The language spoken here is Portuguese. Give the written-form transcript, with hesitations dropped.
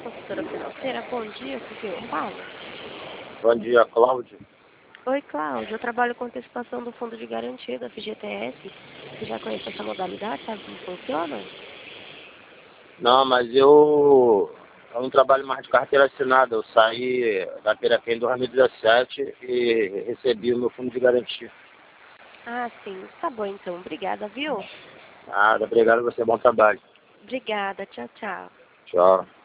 consultora financeira. Bom dia, com quem eu falo? Bom dia, Cláudio. Oi, Cláudio. Eu trabalho com antecipação do Fundo de Garantia da FGTS. Você já conhece essa modalidade? Sabe como funciona? Não, mas eu não trabalho mais de carteira assinada. Eu saí da Piraquê em 2017 e recebi o meu fundo de garantia. Ah, sim. Tá bom, então. Obrigada, viu? Obrigado a você, bom trabalho. Obrigada. Tchau, tchau. Tchau.